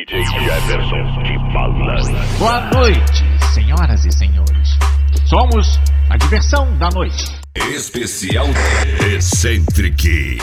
DJ Jefferson de Malandro. Boa noite, senhoras e senhores. Somos a diversão da noite. Especial Excentric.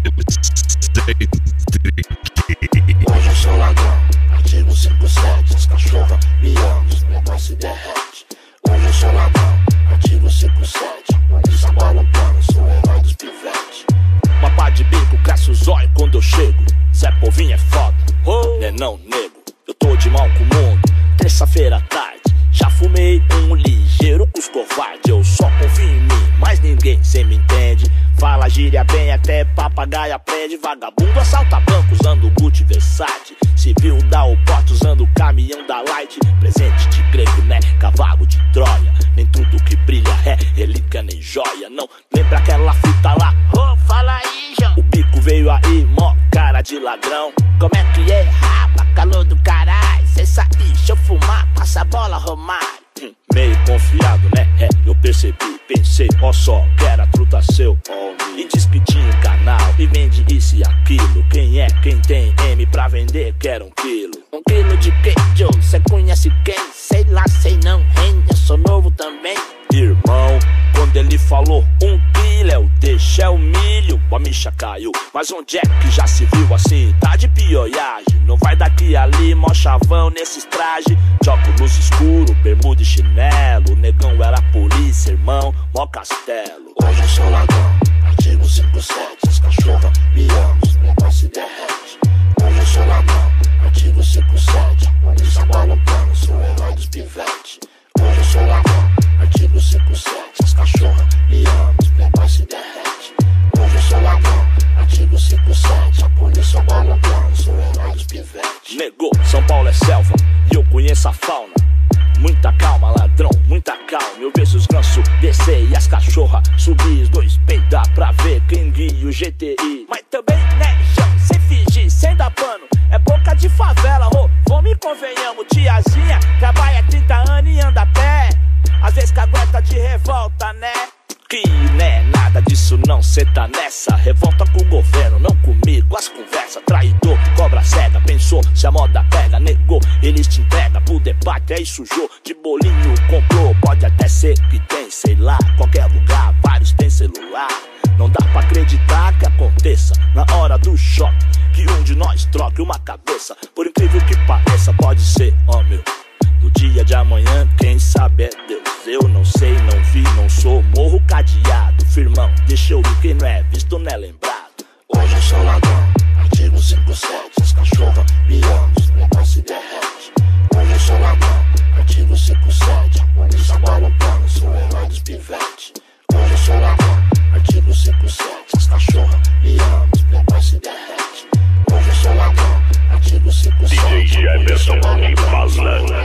Hoje eu sou ladrão, artigo 57. As cachorras me amam, os negócios derrete. Hoje eu sou ladrão, artigo 57. Polícia balançando, sou herói dos pivetes. Mapa de bico, cresce o zóio quando eu chego. Zé Povinho é foda, né não, nego. Eu tô de mal com o mundo, terça-feira à tarde. Já fumei um ligeiro com os covardes. Eu só confio em mim, mas ninguém cê me entende. Fala gíria bem, até papagaio aprende. Vagabundo assalta banco usando Gucci Versace. Civil dá o porte usando o caminhão da Light. Presente de grego, né, cavalo de Troia. Nem tudo que brilha é relíquia nem joia. Não lembra aquela fita lá? Oh, fala aí, João. O bico veio aí, mó cara de ladrão. Como é que é, rapa, calor do caralho. Cê sair, deixa eu fumar, passa a bola, Romário. Meio confiado, né? É, eu percebi, pensei, ó só, que era truta seu, e diz que tinha um canal, e vende isso e aquilo. Quem é, quem tem M pra vender, quer 1 quilo. 1 quilo de quê, Joe? Cê conhece quem? Sei lá, sei não, hein? Eu sou novo também. Irmão, quando ele falou 1 quilo, eu deixei o milho. A micha caiu, mas onde é que já se viu assim? Tá de pioiagem, não vai daqui ali, mó chavão nesses trajes. De óculos escuro, bermuda e chinelo. O negão era polícia, irmão, mó castelo. Hoje eu sou ladrão, artigo 57. As cachorras me amam, os negócios derrete. Hoje eu sou ladrão, artigo 57. Polícia balançando, sou herói dos pivetes. Hoje eu sou ladrão, artigo 57. As cachorras me amam, os negócios derrete. Hoje eu sou ladrão, artigo 57. A polícia balançando, sou herói dos pivetes. Negou, São Paulo é selva e eu conheço a fauna. Muita calma, ladrão, muita calma. Eu vejo os gansos descer e as cachorras subir. Os dois peidar pra ver quem guia o GTI. Mas também, né, João, sem fingir, sem dar pano. É boca de favela, vamos e convenhamos. Tiazinha trabalha 30 anos e anda a pé. Às vezes cagueta de revolta, né? Que né, nada disso não, cê tá nessa. Revolta com o governo, não comigo, as conversas. Traidor, cobra cega, pensou se a moda pega. Negou, eles te entregam pro debate, aí sujou. De bolinho comprou, pode até ser que tem, sei lá. Qualquer lugar, vários tem celular. Não dá pra acreditar que aconteça na hora do choque, que um de nós troque uma cabeça. Por incrível que pareça, pode ser, ó meu. No dia de amanhã, quem sabe é Deus. Eu não sei, não vi, não sou. Morro cadeado, firmão, deixa eu ir. Quem não é visto não é lembrado. Hoje eu sou ladrão, artigo 57. As cachorras me amam, os negócios derrete. Hoje eu sou ladrão, artigo 57. A polícia balançando, sou herói dos pivetes. Hoje eu sou ladrão, artigo 57. As cachorras me amam, os negócios derrete. Hoje eu sou ladrão, artigo 57. DJ Jefferson de Malandro.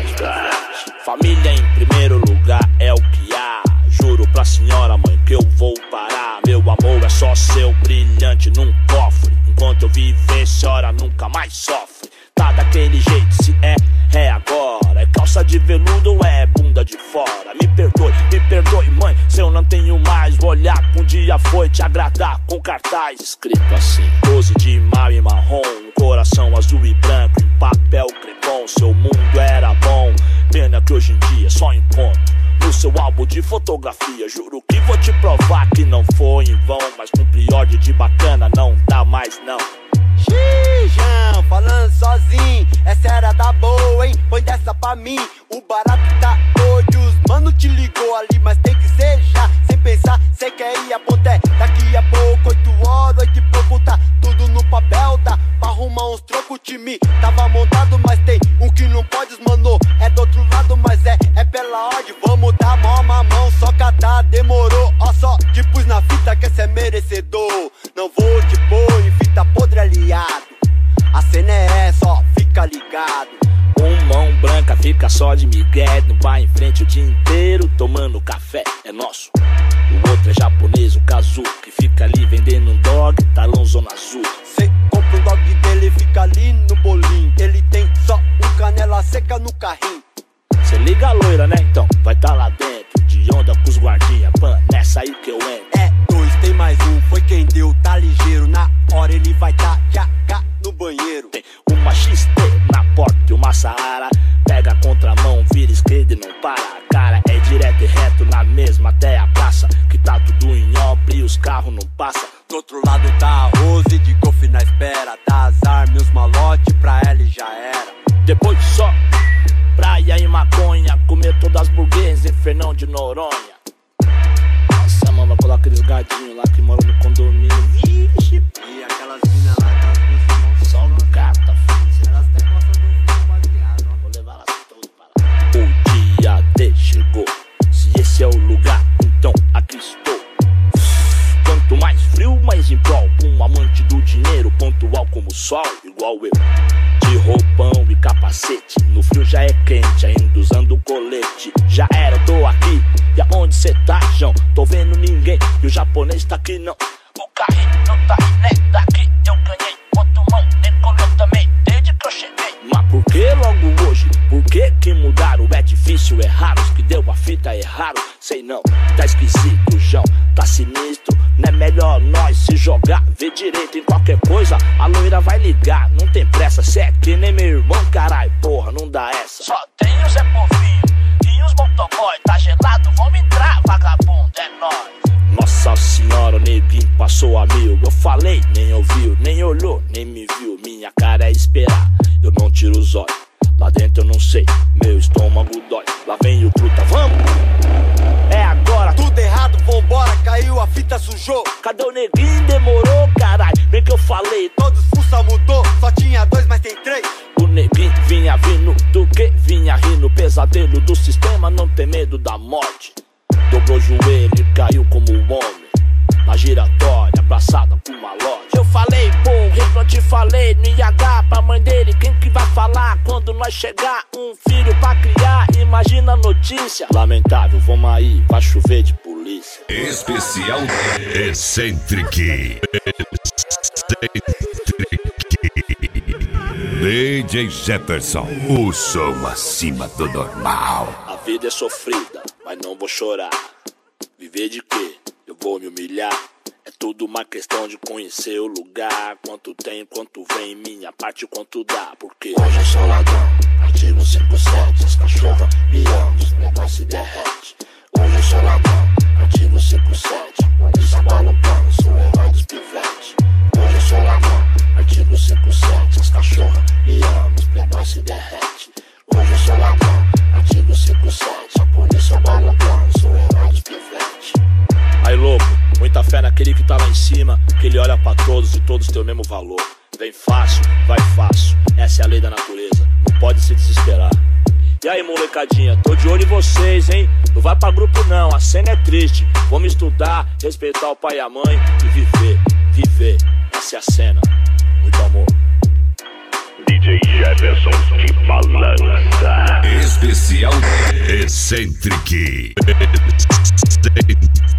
Família em primeiro lugar é o que há. Juro pra senhora mãe que eu vou parar. Meu amor é só seu, brilhante num cofre. Enquanto eu viver, senhora nunca mais sofre. Tá daquele jeito, se é agora. É calça de veludo ou é bunda de fora? Me perdoe mãe, se eu não tenho mais. Vou olhar que um dia foi te agradar com cartaz escrito assim: 12 de maio e marrom, um coração azul e branco em papel crepom. Seu mundo era bom, pena que hoje em dia só encontro no seu álbum de fotografia. Juro que vou te provar que não foi em vão, mas com priorde de bacana não dá mais não. Xijão, falando sozinho, essa era da boa, hein? Põe dessa pra mim, o barato tá doido. Os mano te ligou ali, mas tem que ser já. Sem pensar, cê quer ir a ponté. Daqui a pouco, 8 horas, 8 e pouco, tá tudo no papel. Dá pra arrumar uns trocos, o time tava montado, mas tem um que não pode, mano. É do outro lado, mas é pela ordem. Vamos dar mó mamão, só catar, demorou. Ó só, te pus na fita que cê é merecedor. Não vou te pôr em fita podre aliado. A cena é essa, ó, fica ligado. Mão branca fica só de migué, no bar em frente o dia inteiro tomando café, é nosso. O outro é japonês, o Kazu, que fica ali vendendo um dog, talão zona azul. Cê compra um dog dele, fica ali no bolinho. Ele tem só um canela seca no carrinho. Cê liga a loira, né? Então vai tá lá dentro, de onda com os guardinha, pan, nessa aí que eu entro. É 2, tem mais um, foi quem deu, tá ligeiro. Na hora ele vai tá já cá no banheiro. Tem uma XT na porta Saara. Pega a contramão, vira esquerda e não para. Cara, é direto e reto na mesma até a praça, que tá tudo em obra e os carros não passam. Do outro lado tá a Rose de golfe na espera. Dá as armas e os malote pra ela e já era. Depois de só praia e maconha, comer todas as burguesas em Fernão de Noronha. Nossa, mano, vai colar aqueles gadinhos lá que moram no condomínio. Vixe. E aquelas minas lá, aquelas duas Só um gata, filho. elas até gostam do baseado. Vou levar elas todas para lá. O dia D chegou. Se esse é o lugar, então aqui estou. Quanto mais frio, mais em prol. Um amante do dinheiro, pontual como o sol, igual eu. De roupão e capacete, no frio já é quente, ainda usando colete. Já era, eu tô aqui, e aonde cê tá, João? Tô vendo ninguém, e o japonês tá aqui não. O carrinho tá né, daqui eu ganhei. Quanto mão, decolou também, desde que eu cheguei. Mas por que logo hoje? Por que mudaram? É difícil, é raro, os que deu a fita erraram. Sei não, tá esquisito, João, tá sinistro. Não é melhor nós se jogar, ver direito em qualquer coisa. A loira vai ligar, não tem pressa. Cê é que nem meu irmão, carai, porra, não dá essa. Só tem o Zé Povinho e os motoboy. Tá gelado, vamos entrar, vagabundo, é nóis. Nossa senhora, o neguinho passou a mil. Eu falei, nem ouviu, nem olhou, nem me viu. Minha cara é esperar, eu não tiro os olhos. Lá dentro eu não sei, meu estômago dói. Lá vem o Cluta, vamos? É agora. Tudo errado, vambora, caiu, a fita sujou. Cadê o neguinho? Demorou, carai. Bem que eu falei. Todos fuça mudou, só tinha 2, mas tem 3. O neguinho vinha vindo, do que vinha rindo. Pesadelo do sistema, não tem medo da morte. Dobrou o joelho e caiu como um homem na giratória, abraçada com uma loja. Eu falei, porra, eu te falei, não ia dar pra mãe dele. Quem que vai falar quando nós chegar? Um filho pra criar, imagina a notícia. Lamentável, vamos aí, vai chover de polícia. Especial Eccentric. DJ Jefferson, o som acima do normal. A vida é sofrida, mas não vou chorar. Viver de quê? Eu vou me humilhar. É tudo uma questão de conhecer o lugar. Quanto tem, quanto vem, minha parte, quanto dá. Porque Hoje eu sou ladrão, artigo 57. As cachorras me amam, os negócios se derrete. Hoje eu sou ladrão, artigo 57. Polícia balançando, sou o herói dos pivetes. Hoje eu sou ladrão, artigo 57. As cachorras me amam, os negócios se derrete. Hoje eu sou ladrão, artigo 57. A polícia balançando, sou o herói dos pivetes. aí louco, muita fé naquele que tá lá em cima, que ele olha pra todos e todos têm o mesmo valor. Vem fácil, vai fácil, essa é a lei da natureza, não pode se desesperar. E aí molecadinha, tô de olho em vocês, hein? Não vai pra grupo não, a cena é triste. Vamos estudar, respeitar o pai e a mãe e viver, essa é a cena. Muito amor. DJ Jefferson te balança. Especial Eccentric.